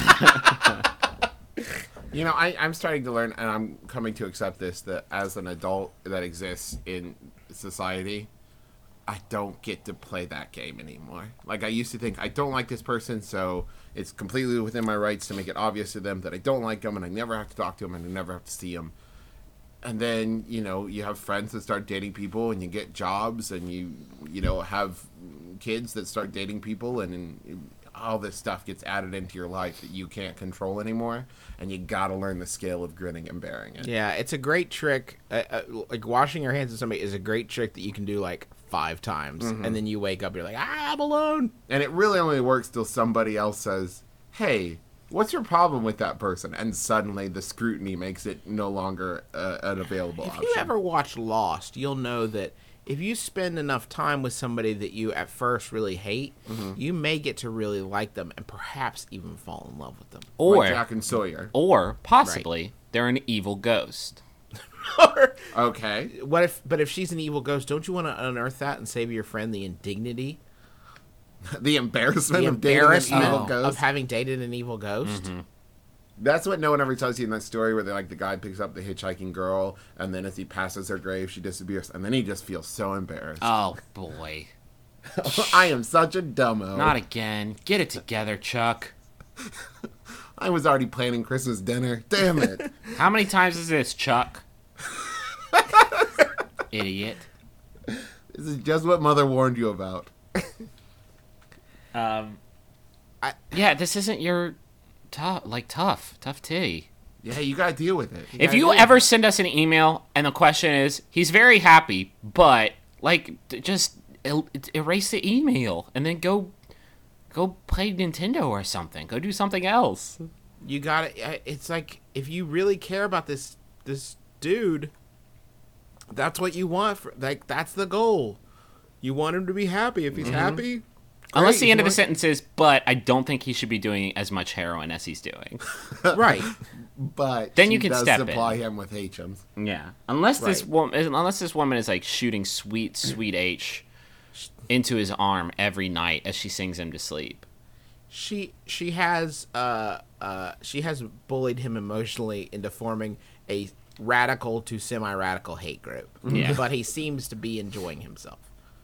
I'm starting to learn, and I'm coming to accept this, that as an adult that exists in society, I don't get to play that game anymore. Like, I used to think, I don't like this person, so it's completely within my rights to make it obvious to them that I don't like them, and I never have to talk to them, and I never have to see them. And then, you have friends that start dating people, and you get jobs, and you have kids that start dating people, and all this stuff gets added into your life that you can't control anymore, and you gotta learn the skill of grinning and bearing it. Yeah, it's a great trick. Like washing your hands with somebody is a great trick that you can do like 5 times, and then you wake up, you're like, I'm alone. And it really only works till somebody else says, hey, what's your problem with that person? And suddenly the scrutiny makes it no longer an available If option. you ever watch Lost, you'll know that if you spend enough time with somebody that you at first really hate, you may get to really like them and perhaps even fall in love with them. Or Like Jack and Sawyer. or possibly they're an evil ghost. Or Okay. but if she's an evil ghost, don't you want to unearth that and save your friend the indignity, The embarrassment the of dating an embarrassment evil of ghost. having dated an evil ghost? That's what no one ever tells you in that story where the guy picks up the hitchhiking girl, and then as he passes her grave, she disappears, and then he just feels so embarrassed. Oh boy. I am such a dumbo. Not again. Get it together, Chuck. I was already planning Christmas dinner. Damn it. How many times is this, Chuck? Idiot. This is just what Mother warned you about. Yeah, this isn't your tough tea. Yeah, you gotta deal with it. If you ever send us an email and the question is, he's very happy, but just erase the email and then go play Nintendo or something. Go do something else. You got it. It's like if you really care about this dude, that's what you want. That's the goal. You want him to be happy. If he's happy, Unless great. the end of the If sentence is, but I don't think he should be doing as much heroin as he's doing. you want- right? But Then she you can does step supply in. him with HMs. Yeah. Unless this Right. woman is like shooting sweet H into his arm every night as she sings him to sleep. She has bullied him emotionally into forming a radical to semi-radical hate group. Yeah. But he seems to be enjoying himself.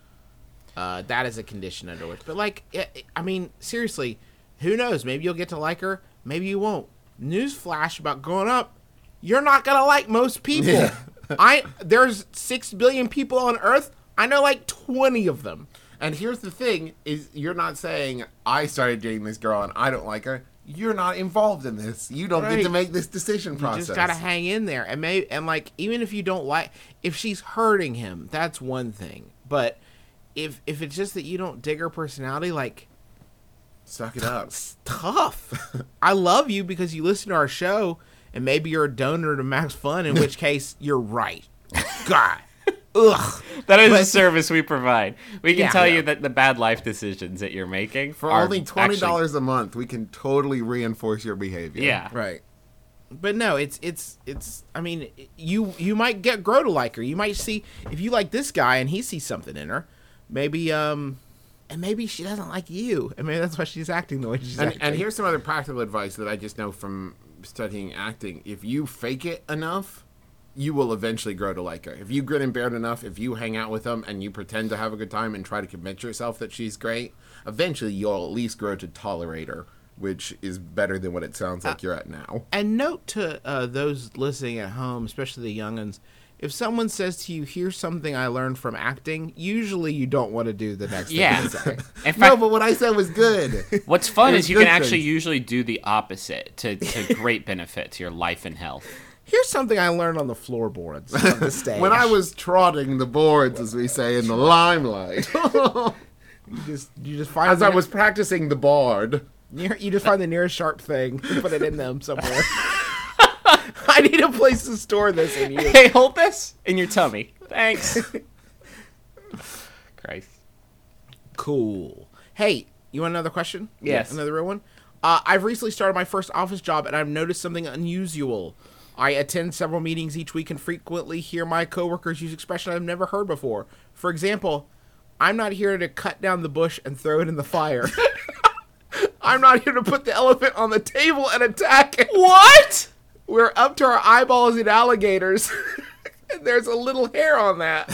That is a condition under which. But I mean, seriously, who knows? Maybe you'll get to like her. Maybe you won't. Newsflash about growing up: you're not gonna like most people. Yeah. There's 6 billion people on Earth. I know like 20 of them. And here's the thing, is you're not saying, I started dating this girl and I don't like her. You're not involved in this. You don't get Right. to make this decision process. You just gotta hang in there, and even if you don't like, if she's hurting him, that's one thing. But if it's just that you don't dig her personality, Suck it up. it's tough. I love you because you listen to our show, and maybe you're a donor to Max Fun, in which case you're right. God, ugh. That is a service we provide. We can Yeah. tell Yeah. you that the bad life decisions that you're making For are only $20 actually- a month, we can totally reinforce your behavior. Yeah. Right. But no, it's. I mean, you might grow to like her. You might see if you like this guy and he sees something in her. Maybe and maybe she doesn't like you, and maybe that's why she's acting the way she's acting. And here's some other practical advice that I just know from studying acting. If you fake it enough, you will eventually grow to like her. If you grin and bear it enough, if you hang out with them and you pretend to have a good time and try to convince yourself that she's great, eventually you'll at least grow to tolerate her, which is better than what it sounds like you're at now. And note to those listening at home, especially the young'uns, if someone says to you, "Here's something I learned from acting," usually you don't want to do the next thing Yeah. they say. In fact, No, but what I said was good. what's fun It is was you can good actually things. usually do the opposite to great benefit to your life and health. Here's something I learned on the floorboards of the stage. When I was trotting the boards, as we say, in the limelight, you just find as I was practicing the bard. you just find the nearest sharp thing and put it in them somewhere. I need a place to store this in you. Hey, hold this in your tummy. Thanks. Christ. Cool. Hey, you want another question? Yes. Another real one? I've recently started my first office job, and I've noticed something unusual. I attend several meetings each week and frequently hear my coworkers use expressions I've never heard before. For example, I'm not here to cut down the bush and throw it in the fire. I'm not here to put the elephant on the table and attack it. What? We're up to our eyeballs in alligators. And there's a little hair on that.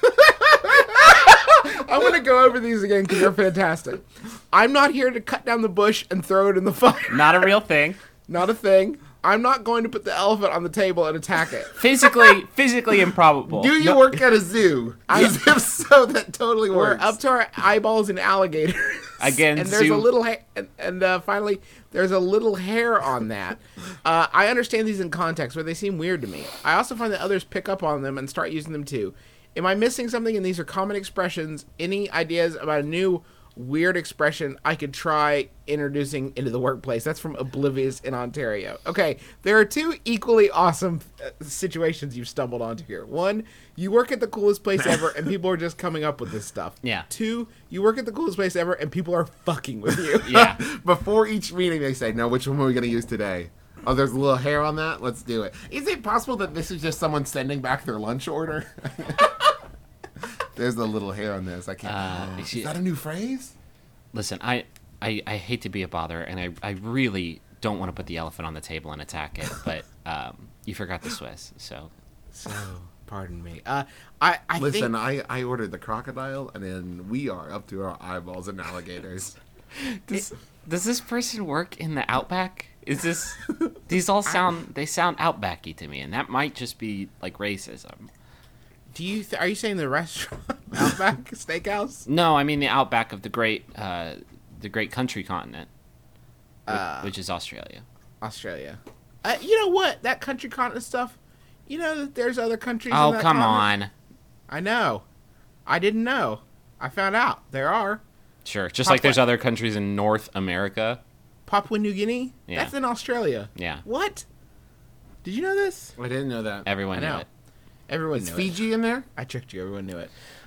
I'm going to go over these again because they're fantastic. I'm not here to cut down the bush and throw it in the fire. Not a real thing. Not a thing. I'm not going to put the elephant on the table and attack it. Physically improbable. Do you work at a zoo? As if so, that totally We're works. up to our eyeballs in alligators. Again, and there's zoo- a little finally, there's a little hair on that. I understand these in context, but they seem weird to me. I also find that others pick up on them and start using them too. Am I missing something? And these are common expressions. Any ideas about a new weird expression I could try introducing into the workplace. That's from Oblivious in Ontario. Okay, there are two equally awesome situations you've stumbled onto here. One, you work at the coolest place ever and people are just coming up with this stuff. Yeah. Two, you work at the coolest place ever and people are fucking with you. Yeah. Before each meeting, they say, "No, which one are we going to use today?" Oh, there's a little hair on that. Let's do it. Is it possible that this is just someone sending back their lunch order? There's a little hair on this. I can't. Is that a new phrase? Listen, I hate to be a bother, and I really don't want to put the elephant on the table and attack it, but you forgot the Swiss, so. So, pardon me. Listen, I ordered the crocodile, and then we are up to our eyeballs in alligators. Does this person work in the Outback? Is this... These all sound... They sound Outbacky to me, and that might just be, like, racism. Are you saying the restaurant Outback Steakhouse? No, I mean the Outback of the great country continent, which is Australia. Australia. You know what? That country continent stuff. You know that there's other countries. Oh, in that come continent? on. I know. I didn't know. I found out there are. Sure, just like there's other countries in North America. Papua New Guinea. Yeah. That's in Australia. Yeah. What? Did you know this? I didn't know that. Everyone I knew know. it. Everyone Is knew it. Fiji in there? I tricked you. Everyone knew it.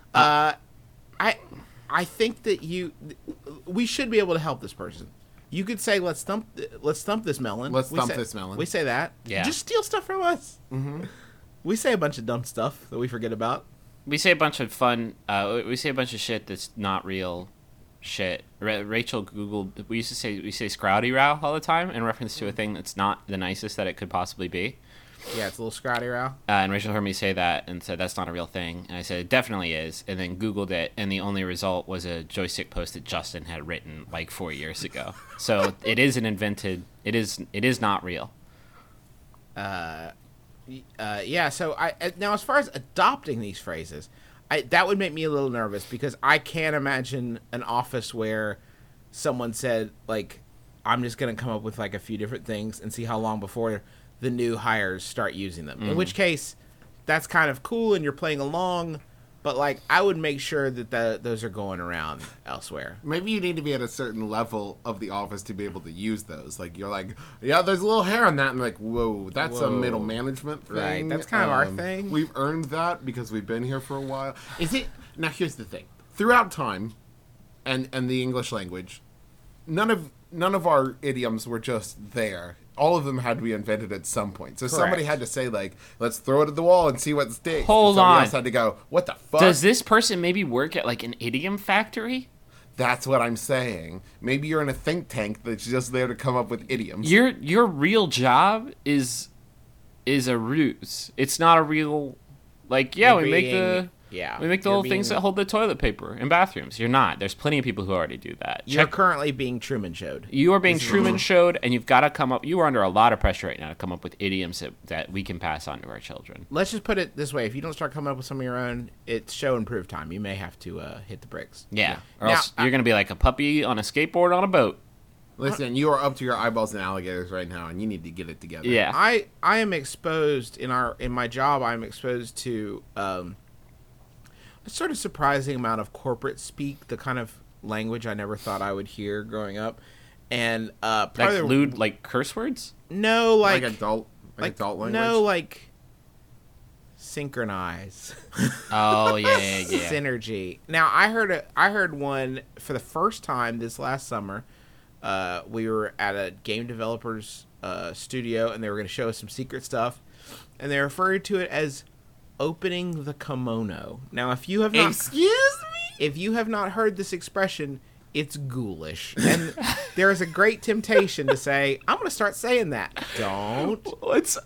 I think that we should be able to help this person. You could say, let's thump this melon. Let's We thump say- this melon. We say that. Yeah. Just steal stuff from us. Mm-hmm. We say a bunch of dumb stuff that we forget about. We say a bunch of fun. We say a bunch of shit that's not real shit. Rachel Googled. We say "scrouty row" all the time in reference to a thing that's not the nicest that it could possibly be. Yeah, it's a little scrouty row. And Rachel heard me say that and said that's not a real thing. And I said it definitely is. And then Googled it, and the only result was a joystick post that Justin had written like 4 years ago. So it is an invented. It is not real. Yeah. So now as far as adopting these phrases, that would make me a little nervous because I can't imagine an office where someone said like, "I'm just gonna come up with like a few different things and see how long before the new hires start using them." In which case, that's kind of cool and you're playing along, but like I would make sure that those are going around elsewhere. Maybe you need to be at a certain level of the office to be able to use those. Like, you're like, yeah, there's a little hair on that. And like, whoa, that's a Whoa. middle management thing. Right, that's kind of our thing. We've earned that because we've been here for a while. Is it? Now, here's the thing. Throughout time and the English language, none of our idioms were just there. All of them had to be invented at some point. So somebody Correct. had to say, like, let's throw it at the wall and see what sticks. Hold and somebody on. else had to go, what the fuck? Does this person maybe work at like an idiom factory? That's what I'm saying. Maybe you're in a think tank that's just there to come up with idioms. Your real job is a ruse. It's not a real we make the little things that hold the toilet paper in bathrooms. You're not. There's plenty of people who already do that. You're currently being Truman showed. You are being Truman showed, and you've got to come up. You are under a lot of pressure right now to come up with idioms that we can pass on to our children. Let's just put it this way: if you don't start coming up with some of your own, it's show and prove time. You may have to hit the bricks. Yeah, or Now, else you're going to be like a puppy on a skateboard on a boat. Listen, you are up to your eyeballs in alligators right now, and you need to get it together. Yeah. I am exposed in my job. I'm exposed to a sort of surprising amount of corporate speak, the kind of language I never thought I would hear growing up, and Like part of the- lewd, like curse words. no, Like adult language. no, like synchronize. Oh yeah. Synergy. Now I heard one for the first time this last summer. We were at a game developer's studio, and they were going to show us some secret stuff, and they referred to it as opening the kimono. Now, if you have not, Excuse me? if you have not heard this expression, it's ghoulish, and there is a great temptation to say, "I'm going to start saying that." Don't. What's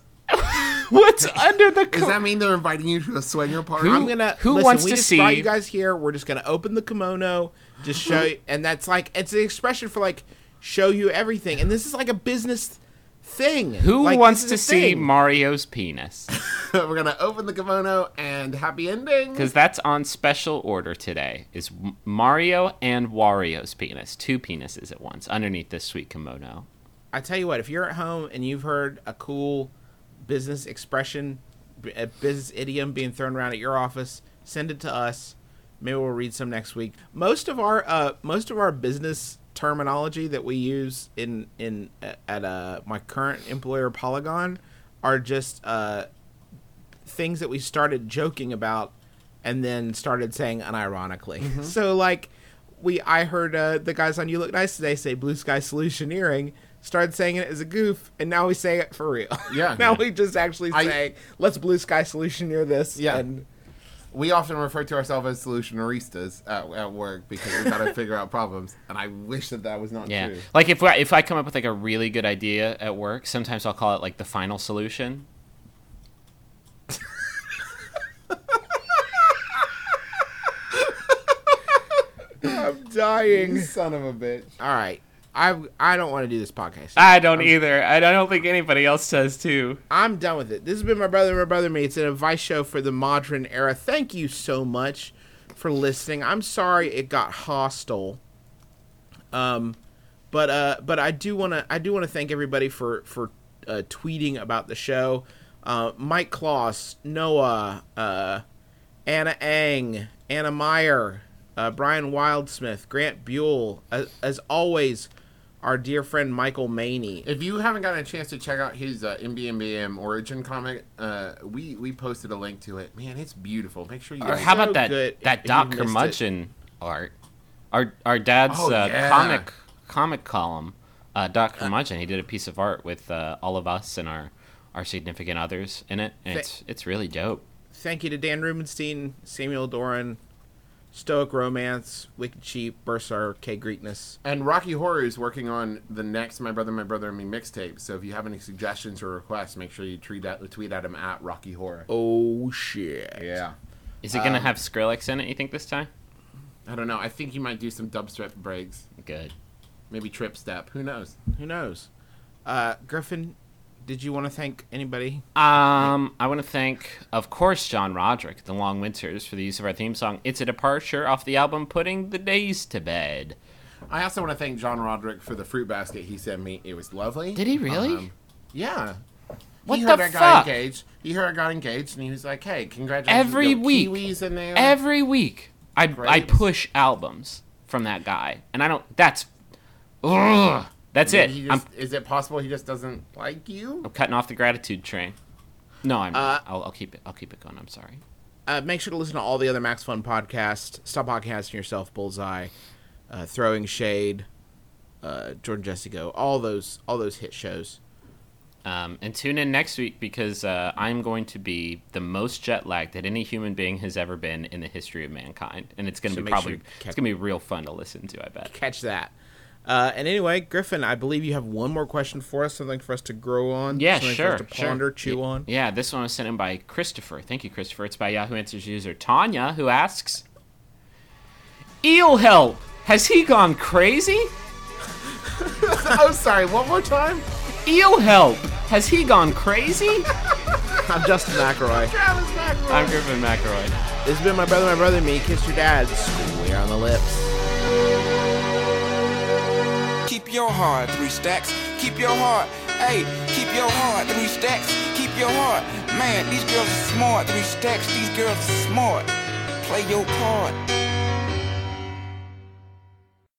under the? Does that mean they're inviting you to a swinger party? I'm gonna. who listen, wants we to just see- brought you guys here. We're just gonna open the kimono, just show you, and that's like it's an expression for like show you everything. And this is like a business thing. Who Like, wants this to is a see thing. Mario's penis? We're gonna open the kimono and happy ending. Because that's on special order today. Is Mario and Wario's penis, 2 penises at once underneath this sweet kimono. I tell you what, if you're at home and you've heard a cool business expression, a business idiom being thrown around at your office, send it to us. Maybe we'll read some next week. Most of our business terminology that we use at my current employer Polygon are just things that we started joking about and then started saying unironically. So like I heard the guys on You Look Nice Today say Blue Sky Solutioneering, started saying it as a goof, and now we say it for real. Yeah. Now we just actually say, let's Blue Sky Solutioneer this. Yeah. And We often refer to ourselves as solutionaristas at work because we've got to figure out problems, and I wish that was not Yeah. true. Like if I come up with like a really good idea at work, sometimes I'll call it like the final solution. I'm dying. You son of a bitch. All right. I don't want to do this podcast. I don't either. I don't think anybody else does too. I'm done with it. This has been My Brother Me. It's an advice show for the modern era. Thank you so much for listening. I'm sorry it got hostile. But I do want to thank everybody for tweeting about the show. Mike Kloss, Noah, Anna Ang, Anna Meyer, Brian Wildsmith, Grant Buell, as always, our dear friend Michael Maney. If you haven't gotten a chance to check out his MBMBM Origin comic, we posted a link to it. Man, it's beautiful. Make sure you Or guys... how about so that good that if Doc you missed Curmudgeon art? Our dad's Oh, yeah. comic column, Doc Curmudgeon. He did a piece of art with all of us and our significant others in it, and it's really dope. Thank you to Dan Rubenstein, Samuel Doran, Stoic Romance, Wicked Sheep, Bursar, K Greekness. And Rocky Horror is working on the next My Brother and Me mixtape. So if you have any suggestions or requests, make sure you tweet at him at Rocky Horror. Oh shit! Yeah. Is it gonna have Skrillex in it? You think this time? I don't know. I think he might do some dubstep breaks. Good. Maybe trip step. Who knows? Who knows? Griffin, did you want to thank anybody? I want to thank, of course, John Roderick, The Long Winters, for the use of our theme song. It's a departure off the album Putting the Days to Bed. I also want to thank John Roderick for the fruit basket he sent me. It was lovely. Did he really? Yeah. What he the heard I got fuck? engaged. He heard I got engaged, and he was like, "Hey, congratulations!" Every Got week. Kiwis in there. Every week, I Great. push albums from that guy, and I don't. That's, ugh, that's it. He I'm is it possible he just doesn't like you? cutting off the gratitude train. No, I'm. not. I'll keep it. I'll keep it going. I'm sorry. Make sure to listen to all the other Max Fun podcasts. Stop Podcasting Yourself, Bullseye, Throwing Shade, Jordan Jesse Go, all those hit shows. And tune in next week because I'm going to be the most jet lagged that any human being has ever been in the history of mankind, and it's going to So be make sure probably you it's going to be real fun to listen to. I bet. Catch that. And anyway, Griffin, I believe you have one more question for us, something for us to grow on. Yeah, something sure. For us to ponder, chew on. Yeah, this one was sent in by Christopher. Thank you, Christopher. It's by Yahoo Answers user Tanya, who asks, "Eel help! Has he gone crazy? Oh, sorry. One more time. Eel help! Has he gone crazy?" I'm Justin McElroy. I'm Griffin McElroy. This has been My Brother and Me. Kiss your dad square on the lips. Keep your heart, 3 stacks. Keep your heart. Hey, keep your heart, 3 stacks. Keep your heart. Man, these girls are smart, 3 stacks. These girls are smart. Play your part.